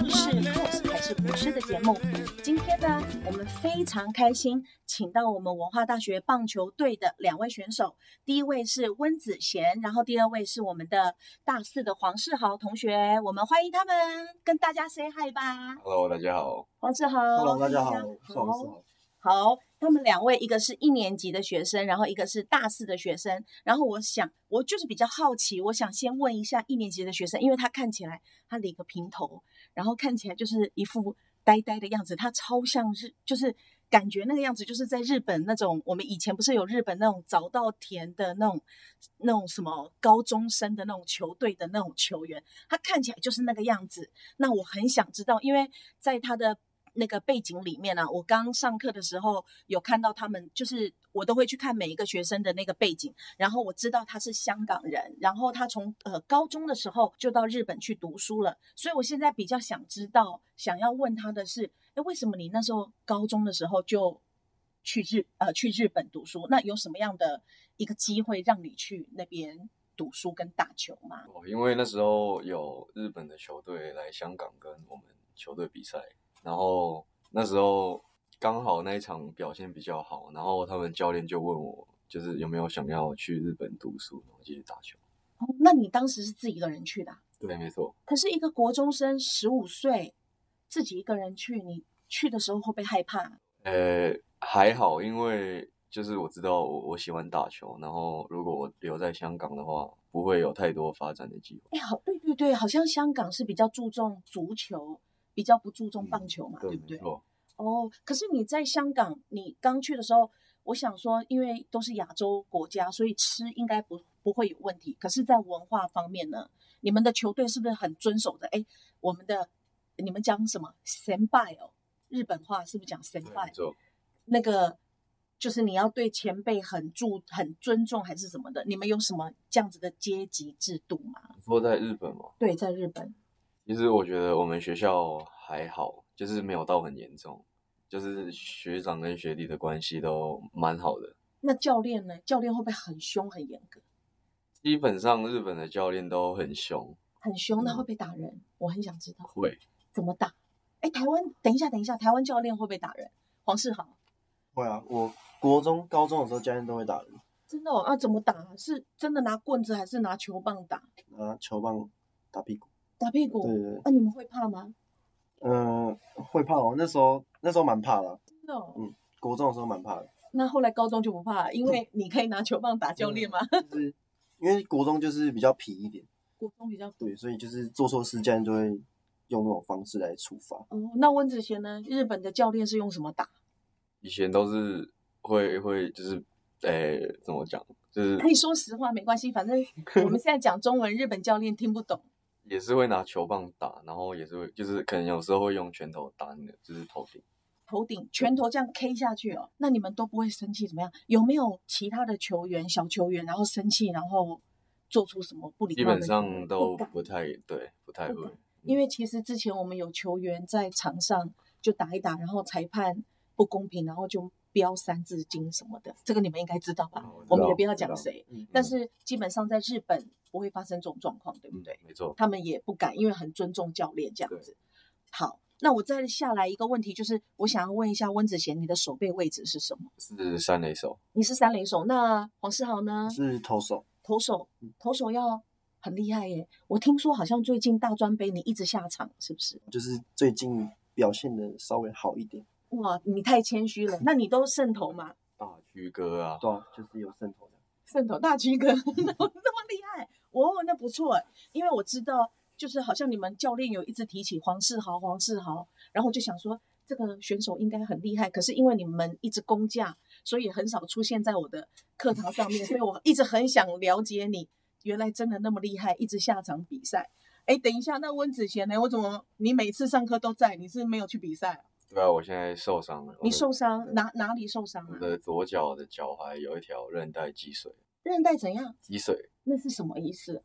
是 cos 还是不是的节目。今天呢，我们非常开心，请到我们文化大学棒球队的2位选手，第一位是温子贤，然后第二位是我们的大四的黄世豪同学，我们欢迎他们，跟大家 say hi 吧。 Hello， 大家好。 黄世豪。 Hello， 大家好，我是黄世豪。 好，他们2位，一个是1年级的学生，然后一个是大4的学生。然后我就是比较好奇，我想先问一下1年级的学生，因为他看起来他理个平头，然后看起来就是一副呆呆的样子，他超像就是感觉那个样子就是在日本那种，我们以前不是有日本那种早稻田的那种什么高中生的那种球队的那种球员，他看起来就是那个样子。那我很想知道，因为在他的那个背景里面啊，我刚上课的时候有看到他们，就是我都会去看每一个学生的那个背景，然后我知道他是香港人，然后他从高中的时候就到日本去读书了，所以我现在比较想要问他的是，为什么你那时候高中的时候就去日本读书？那有什么样的一个机会让你去那边读书跟打球吗？ 因为那时候有日本的球队来香港跟我们球队比赛。然后那时候刚好那一场表现比较好，然后他们教练就问我，就是有没有想要去日本读书，然后继续打球。 那你当时是自己一个人去的啊？ 对，没错。 可是一个国中生15岁，自己一个人去，你去的时候会不会害怕？ 还好，因为就是我知道我喜欢打球，然后如果我留在香港的话，不会有太多发展的机会。 好，对，好像香港是比较注重足球，比较不注重棒球嘛，对不对？可是你在香港，你刚去的时候，我想说，因为都是亚洲国家，所以吃应该不会有问题。可是，在文化方面呢，你们的球队是不是很遵守的？你们讲什么senpai哦？日本话是不是讲senpai？那个就是你要对前辈很尊重还是什么的？你们有什么这样子的阶级制度吗？ 你说在日本吗？ 对，在日本。 其实我觉得我们学校还好，就是没有到很严重，就是学长跟学弟的关系都蛮好的。 那教练呢？教练会不会很凶很严格？ 基本上日本的教练都很凶。 很凶，那会不会打人？我很想知道。 会。 怎么打？台湾，等一下，台湾教练会不会打人？黄世豪。 会啊，我国中、高中的时候教练都会打人。 真的哦？怎么打？是真的拿棍子还是拿球棒打？ 拿球棒打屁股。 打屁股？对。你们会怕吗？ 会怕哦，那时候蛮怕的。 真的哦？ 国中的时候蛮怕的。 那后来高中就不怕了，因为你可以拿球棒打教练吗？ 就是因为国中就是比较皮一点。 国中比较皮。 对，所以就是做错事，教练就会用那种方式来处罚。 那温子贤呢？日本的教练是用什么打？ 以前都是会就是怎么讲，就是可以说实话没关系，反正我们现在讲中文，日本教练听不懂。 也是会拿球棒打，然后也是会就是可能有时候会用拳头打你的就是头顶拳头这样 K 下去哦。那你们都不会生气怎么样？有没有其他的小球员然后生气，然后做出什么不礼貌的？ 基本上都不太会。 因为其实之前我们有球员在场上就打一打，然后裁判不公平，然后就飙3字经什么的，这个你们应该知道吧？我们也不要讲谁，但是基本上在日本不会发生这种状况，对不对？ 没错， 他们也不敢，因为很尊重教练这样子。好，那我再下来一个问题，就是我想要问一下温子贤，你的守备位置是什么？ 是三垒手。 你是三垒手，那黄世豪呢？ 是投手。 投手要很厉害耶！我听说好像最近大专杯你一直下场，是不是？ 就是最近表现的稍微好一点。 哇，你太谦虚了。那你都胜投吗？ 大区哥啊。 对啊，就是有胜投的。 胜投大区哥那么厉害那不错。因为我知道就是好像你们教练有一直提起黄世豪，然后我就想说这个选手应该很厉害，可是因为你们一直公假，所以很少出现在我的课堂上面，所以我一直很想了解你原来真的那么厉害，一直下场比赛。等一下，那温子贤呢？你每次上课都在，你是没有去比赛啊？ 对啊，我现在受伤了。 你受伤哪里受伤啊？ 我的左脚的脚踝有一条韧带积水。 韧带怎样？ 积水。 那是什么意思啊？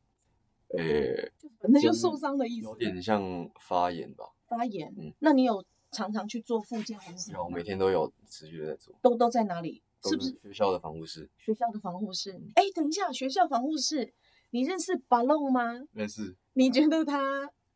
那就受伤的意思。 有点像发炎吧。 发炎。那你有常常去做复健还是什么？ 有，每天都有持续的在做。 都在哪里？是不是学校的防护室？ 学校的防护室。等一下，学校防护室，你认识巴龙吗？ 认识。 你觉得他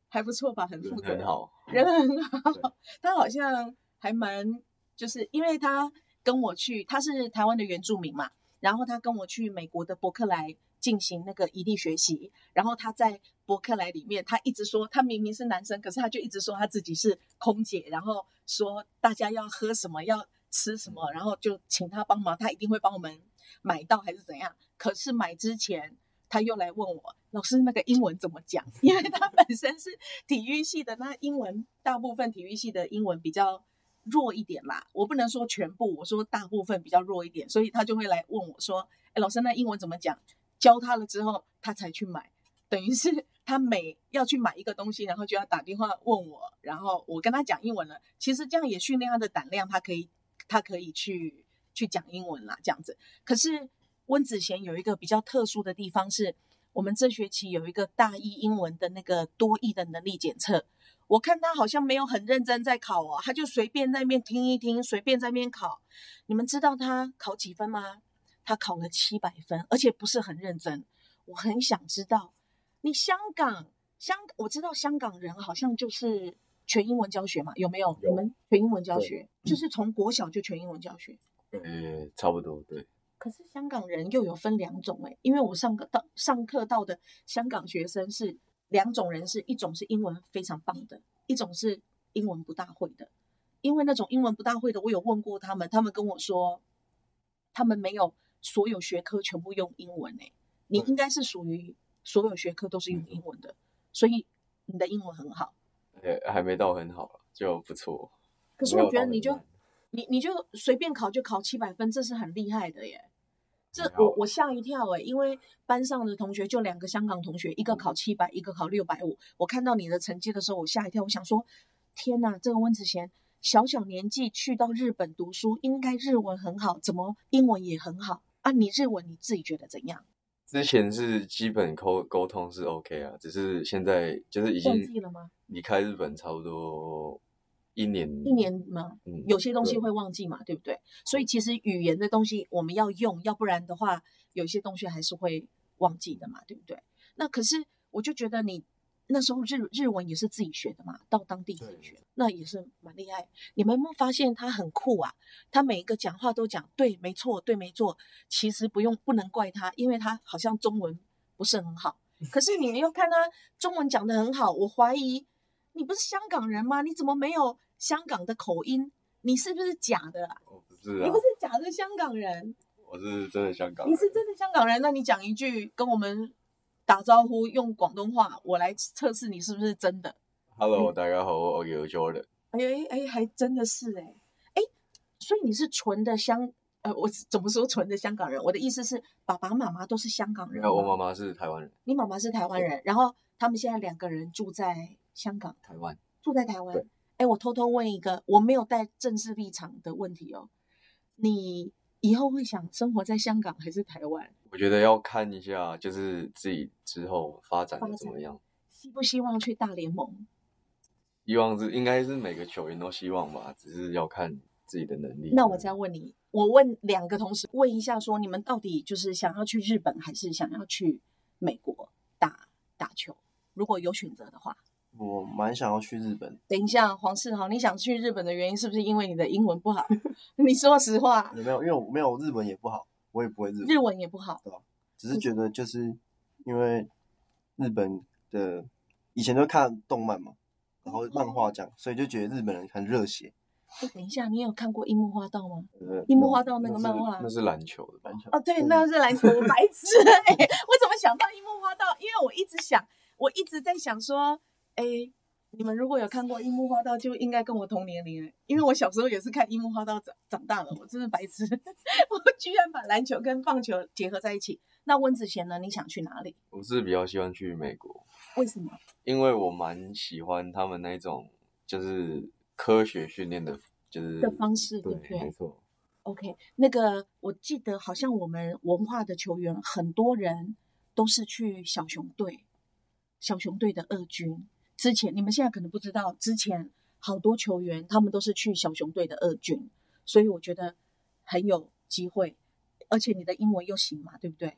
还不错吧，很负责， 人很好， 人很好对。 他好像还蛮，就是因为他跟我去，他是台湾的原住民嘛，然后他跟我去美国的伯克莱进行那个异地学习，然后他在伯克莱里面，他一直说他明明是男生，可是他就一直说他自己是空姐，然后说大家要喝什么要吃什么，然后就请他帮忙，他一定会帮我们买到还是怎样。可是买之前他又来问我，老师那个英文怎么讲？因为他本身是体育系的，那英文大部分体育系的英文比较弱一点啦，我不能说全部，我说大部分比较弱一点，所以他就会来问我说，哎，老师那英文怎么讲？教他了之后他才去买，等于是他每要去买一个东西，然后就要打电话问我，然后我跟他讲英文了，其实这样也训练他的胆量，他可以去讲英文啦，这样子。可是温子贤有一个比较特殊的地方是，我们这学期有一个大一英文的那个多益的能力检测，我看他好像没有很认真在考哦，他就随便在那边听一听，随便在那边考。你们知道他考几分吗？他考了700分，而且不是很认真。我很想知道，你我知道香港人好像就是全英文教学嘛，有没有？ 有你们全英文教学，就是从国小就全英文教学。 差不多对。 可是香港人又有分两种因为我上课到的香港学生是两种人，是一种是英文非常棒的，一种是英文不大会的。因为那种英文不大会的，我有问过他们，他们跟我说，他们没有所有学科全部用英文你应该是属于所有学科都是用英文的，所以你的英文很好。 还没到很好，就不错。 可是我觉得你就随便考就考700分，这是很厉害的耶。这我吓一跳因为班上的同学就2个香港同学，一个考700，一个考650。我看到你的成绩的时候，我吓一跳，我想说，天哪，这个温子贤小年纪去到日本读书，应该日文很好，怎么英文也很好啊？你日文你自己觉得怎样？ 之前是基本沟通是 OK 啊，只是现在就是已经忘记了吗？ 离开日本差不多一年吗？有些东西会忘记嘛，对不对？所以其实语言的东西我们要用，要不然的话，有些东西还是会忘记的嘛，对不对？那可是我就觉得你那时候日文也是自己学的嘛，到当地自己学，那也是蛮厉害。你们有没有发现他很酷啊？他每一个讲话都讲对，没错，对，没错。其实不能怪他，因为他好像中文不是很好。可是你们又看他中文讲得很好，我怀疑你不是香港人吗？你怎么没有香港的口音？你是不是假的啊？ 我不是啊， 你不是假的香港人， 我是真的香港人。 你是真的香港人，那你讲一句跟我们打招呼，用广东话，我来测试你是不是真的。 Hello，大家好，我叫 Jordan。 还真的是所以你是纯的我怎么说纯的香港人？我的意思是，爸爸妈妈都是香港人吗？ 我妈妈是台湾人。 你妈妈是台湾人，然后他们现在2个人住在香港、 台湾。 住在台湾。我偷偷问一个，我没有带政治立场的问题你以后会想生活在香港还是台湾？ 我觉得要看一下，就是自己之后发展的怎么样。 希不希望去大联盟？ 希望应该是每个球员都希望吧，只是要看自己的能力。 那我再问你，我问2个同事，问一下说，你们到底就是想要去日本还是想要去美国打球？如果有选择的话。 我蛮想要去日本。 等一下，黄世豪，你想去日本的原因是不是因为你的英文不好？你说实话。 没有，因为我没有日文也不好，我也不会日文也不好， 对吧？只是觉得就是因为日本的以前都看动漫嘛，然后漫画这样，所以就觉得日本人很热血。 等一下，你有看过樱木花道吗？樱木花道那个漫画， 那是篮球的。 对，那是篮球，我白痴我怎么想到樱木花道？因为我一直在想说，你们如果有看过樱木花道，就应该跟我同年龄因为我小时候也是看樱木花道长大了，我真是白痴，我居然把篮球跟棒球结合在一起。那温子贤呢？你想去哪里？ 我是比较喜欢去美国。 为什么？ 因为我蛮喜欢他们那种就是科学训练的，就是的方式，对不对？ 没错。 OK， 那个我记得好像我们文化的球员很多人都是去小熊队的二军。之前你们现在可能不知道，之前好多球员他们都是去小熊队的二军，所以我觉得很有机会，而且你的英文又行嘛，对不对？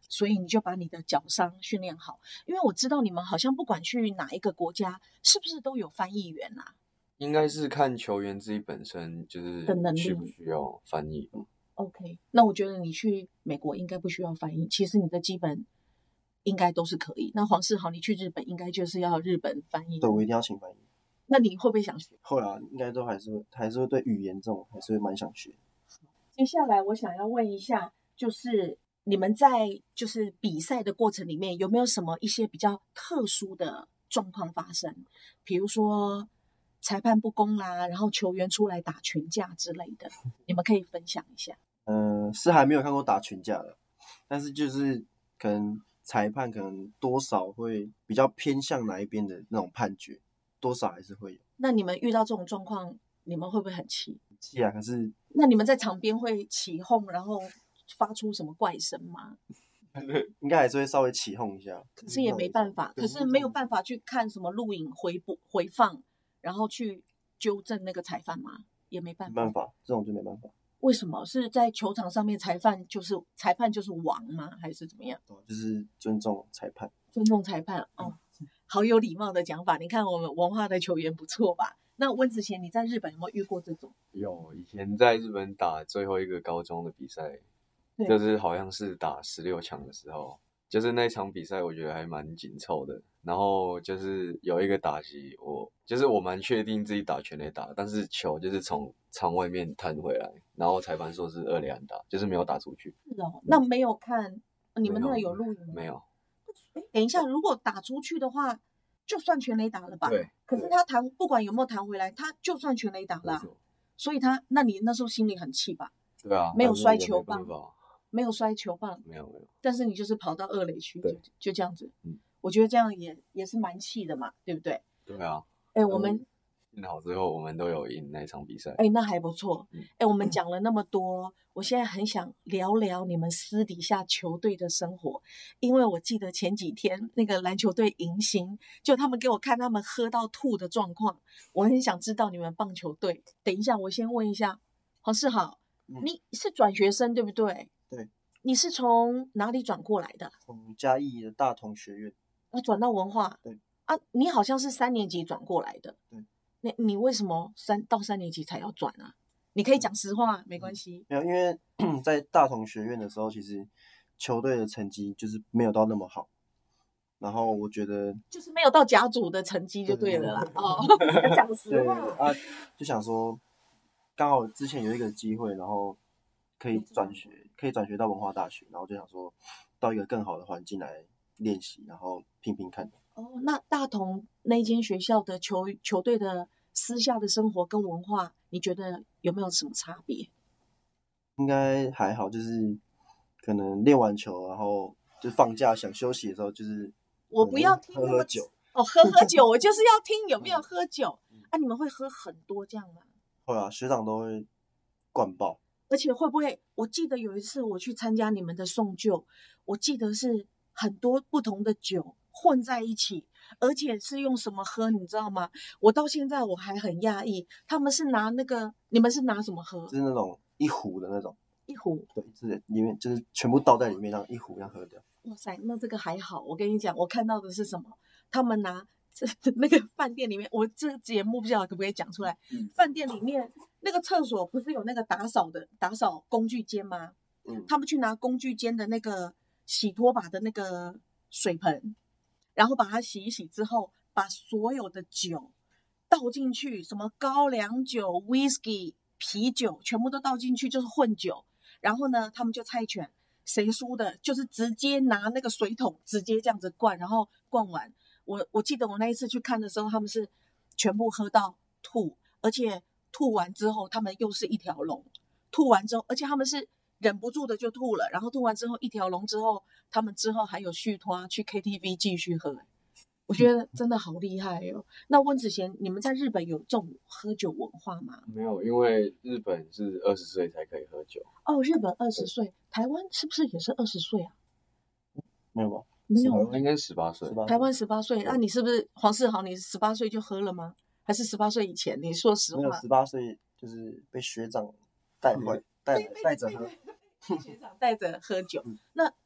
所以你就把你的脚伤训练好。因为我知道你们好像不管去哪一个国家，是不是都有翻译员啊？ 应该是看球员自己本身就是的能力需不需要翻译吧。 OK，那我觉得你去美国应该不需要翻译，其实你的基本应该都是可以。那黄世豪，你去日本应该就是要日本翻译。 对，我一定要请翻译。 那你会不会想学？ 会啊，应该都还是会对语言这种还是会蛮想学。 接下来我想要问一下，就是你们在就是比赛的过程里面有没有什么一些比较特殊的状况发生？比如说裁判不公啦，然后球员出来打群架之类的，你们可以分享一下。 是还没有看过打群架的，但是就是可能裁判可能多少会比较偏向哪一边的那种判决，多少还是会有。 那你们遇到这种状况，你们会不会很气？ 气啊，可是那你们在场边会起哄，然后发出什么怪声吗？ 应该还是会稍微起哄一下。 可是也没办法，可是没有办法去看什么录影回放，然后去纠正那个裁判吗？也没办法。 没办法，这种就没办法。 为什么？是在球场上面裁判就是王吗？还是怎么样？ 就是尊重裁判。 尊重裁判哦，好有礼貌的讲法。你看我们文化的球员不错吧？那温子贤，你在日本有没有遇过这种？ 有，以前在日本打最后一个高中的比赛，就是好像是打16强的时候，就是那场比赛我觉得还蛮紧凑的。然后就是有一个打击，我蛮确定自己打全垒打，但是球就是从场外面弹回来，然后裁判说是2垒安打，就是没有打出去。 是哦，那没有看你们那有录影吗？ 没有。 等一下，如果打出去的话，就算全垒打了吧？ 对。 可是他不管有没有弹回来，他就算全垒打了。所以那你那时候心里很气吧？ 对啊。 没有摔球棒，没有摔球棒， 没有。 但是你就是跑到2垒去，就这样子。我觉得这样也是蛮气的嘛，对不对？ 对啊。 我们训好之后，我们都有赢那场比赛。 那还不错。我们讲了那么多，我现在很想聊聊你们私底下球队的生活，因为我记得前几天那个篮球队迎新，就他们给我看他们喝到吐的状况，我很想知道你们棒球队。等一下，我先问一下黄世豪，你是转学生对不对？ 对。 你是从哪里转过来的？ 从嘉义的大同学院。 转到文化。 对。 你好像是3年级转过来的。 对。 你为什么到3年级才要转啊？你可以讲实话，没关系。 没有，因为在大同学院的时候，其实球队的成绩就是没有到那么好，然后我觉得就是没有到甲组的成绩就对了啦。讲实话啊，就想说刚好之前有一个机会，然后可以转学到文化大学，然后就想说到一个更好的环境来练习，然后拼拼看。 那大同那间学校的球队的私下的生活跟文化，你觉得有没有什么差别？ 应该还好，就是可能练完球，然后就放假想休息的时候，就是我不要听喝酒喝酒，我就是要听有没有喝酒你们会喝很多这样吗？ 会啊，学长都会灌爆。 而且会不会？我记得有一次我去参加你们的送旧，我记得是很多不同的酒混在一起，而且是用什么喝，你知道吗？我到现在我还很讶异，他们是拿你们是拿什么喝？ 就是那种一壶的那种。 一壶？ 对，就是里面就是全部倒在里面，让一壶这样喝掉。 哇塞，那这个还好。我跟你讲，我看到的是什么？他们拿那个饭店里面，我这个节目不知道可不可以讲出来。饭店里面那个厕所不是有那个打扫工具间吗？他们去拿工具间的那个洗拖把的那个水盆，然后把它洗一洗之后，把所有的酒倒进去，什么高粱酒、whisky、啤酒，全部都倒进去，就是混酒。然后呢，他们就猜拳，谁输的，就是直接拿那个水桶直接这样子灌，然后灌完。我记得我那一次去看的时候，他们是全部喝到吐，而且吐完之后，他们又是一条龙。吐完之后，而且他们是忍不住的就吐了，然后吐完之后一条龙之后，他们之后还有续托去 KTV 继续喝。我觉得真的好厉害哦。那温子贤，你们在日本有这种喝酒文化吗？ 没有，因为日本是20岁才可以喝酒。 日本20岁，台湾是不是也是20岁啊？ 没有吧？ 没有， 应该18岁。 台湾18岁，那你是不是黄世豪？你18岁就喝了吗？还是18岁以前？你说实话。 没有，18岁就是被学长带着喝。 学长带着喝酒。那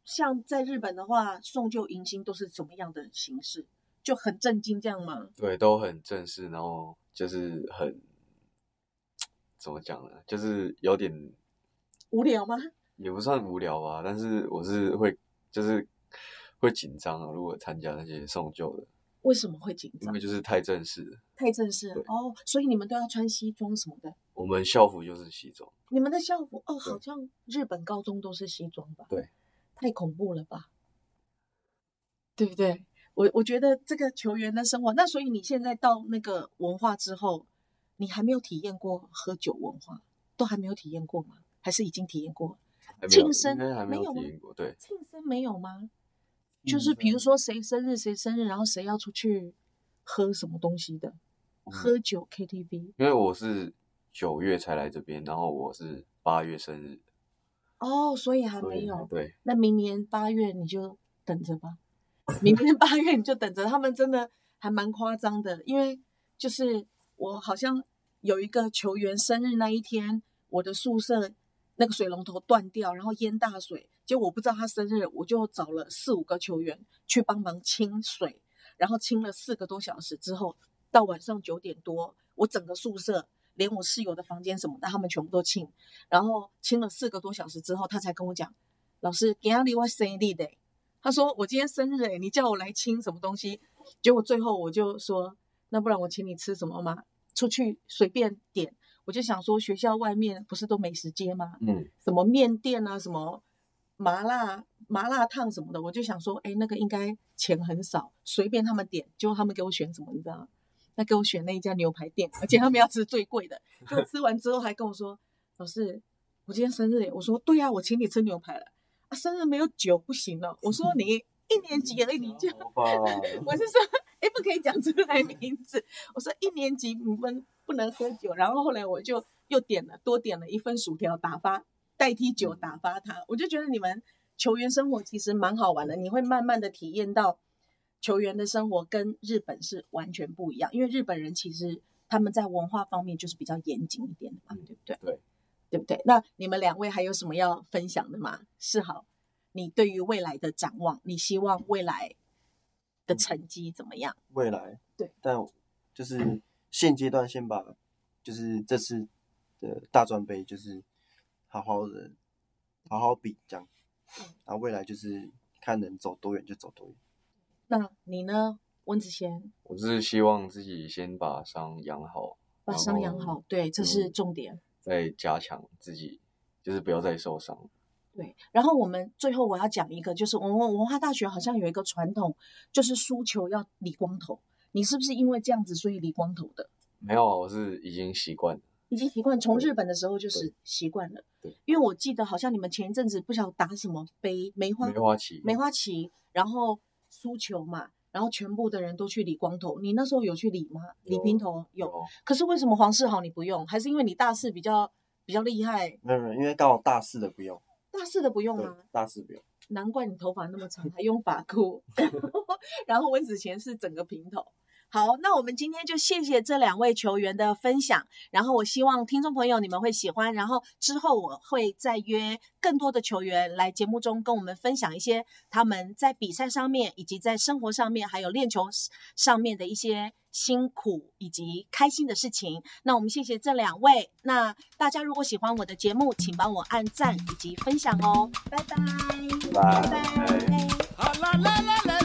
像在日本的话，送旧迎新都是什么样的形式？就很震惊这样吗？ 对，都很正式，然后就是很怎么讲呢？就是有点无聊吗？ 也不算无聊吧，但是我是会紧张啊。如果参加那些送旧的， 为什么会紧张？ 因为就是太正式了。 太正式了哦，所以你们都要穿西装什么的。 我们校服就是西装。 你们的校服哦，好像日本高中都是西装吧？ 对， 太恐怖了吧？对不对？我觉得这个球员的生活，那所以你现在到那个文化之后，你还没有体验过喝酒文化，都还没有体验过吗？还是已经体验过？庆生应该还没没有吗有体验过，对， 庆生没有吗？就是比如说谁生日，然后谁要出去喝什么东西的，喝酒 KTV。 因为我是9月才来这边，然后我是8月生日， 哦，所以还所以没有。 对， 那明年8月你就等着吧。明年8月你就等着，他们真的还蛮夸张的，因为就是我好像有一个球员生日那一天，我的宿舍那个水龙头断掉，然后淹大水，结果我不知道他生日，我就找了4、5个球员去帮忙清水，然后清了4个多小时之后，到晚上9点多，我整个宿舍连我室友的房间什么的，他们全部都清，然后清了4个多小时之后，他才跟我讲，老师，今天我生日的。他说我今天生日你叫我来清什么东西？结果最后我就说，那不然我请你吃什么吗？出去随便点。我就想说学校外面不是都美食街吗？什么面店啊，什么麻辣烫什么的，我就想说，那个应该钱很少，随便他们点。结果他们给我选什么，你知道吗？那给我选那一家牛排店，而且他们要吃最贵的。就吃完之后还跟我说，老师，我今天生日耶。我说对啊，我请你吃牛排了。啊，生日没有酒不行了。我说你1年级而已，你就我是说，不可以讲出来名字。我说1年级你们不能喝酒。然后后来我就又多点了1份薯条打发，代替酒打发他。我就觉得你们球员生活其实蛮好玩的，你会慢慢的体验到球员的生活跟日本是完全不一样，因为日本人其实他们在文化方面就是比较严谨一点的嘛，对不对？ 对。 对不对？那你们2位还有什么要分享的吗？世豪，你对于未来的展望，你希望未来的成绩怎么样？ 未来对， 但就是现阶段先把就是这次的大专杯就是好好比这样，然后未来就是看能走多远就走多远。 那你呢，温子贤？ 我是希望自己先把伤养好， 把伤养好，对，这是重点。 再加强自己，就是不要再受伤。 对，然后我们最后我要讲一个，就是我们文化大学好像有一个传统，就是输球要理光头。你是不是因为这样子所以理光头的？ 没有啊，我是已经习惯了。 已经习惯，从日本的时候就是习惯了。 对， 因为我记得好像你们前一阵子不晓得打什么杯，梅花旗，然后输球嘛，然后全部的人都去理光头。你那时候有去理吗？理平头有。可是为什么黄世豪你不用？还是因为你大4比较厉害？ 没有，因为刚好大4的不用。 大4的不用吗？ 大4不用。 难怪你头发那么长，还用发箍。然后温子贤是整个平头。好，那我们今天就谢谢这2位球员的分享，然后我希望听众朋友你们会喜欢，然后之后我会再约更多的球员来节目中跟我们分享一些他们在比赛上面以及在生活上面还有练球上面的一些辛苦以及开心的事情。那我们谢谢这2位，那大家如果喜欢我的节目，请帮我按赞以及分享哦，拜拜， 拜拜。 拜拜。